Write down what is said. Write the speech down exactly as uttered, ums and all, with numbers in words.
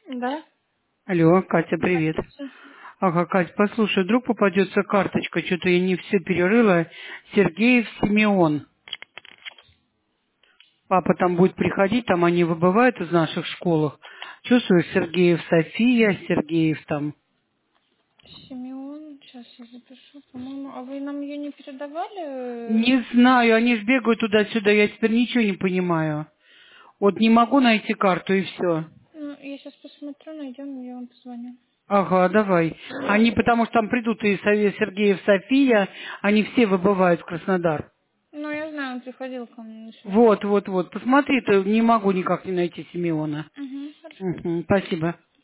Да? Алло, Катя, привет. Здравствуйте. Ага, Кать, послушай, вдруг попадется карточка, что-то я не все перерыла. Сергеев Симеон. Папа там будет приходить, там они выбывают из наших школах. Чувствую, Сергеев София, Сергеев там. Симеон, сейчас я запишу, по-моему. А вы нам ее не передавали? Не знаю, они ж бегают туда-сюда, я теперь ничего не понимаю. Вот не могу найти карту и все. Ну, я сейчас посмотрю, найдем, я вам позвоню. Ага, давай. Они, потому что там придут и Сове- Сергеев София, они все выбывают в Краснодар. Ну, я знаю, он приходил ко мне сегодня. Вот, вот, вот. Посмотри, ты не могу никак не найти Симеона. Угу, хорошо. Мгм, спасибо.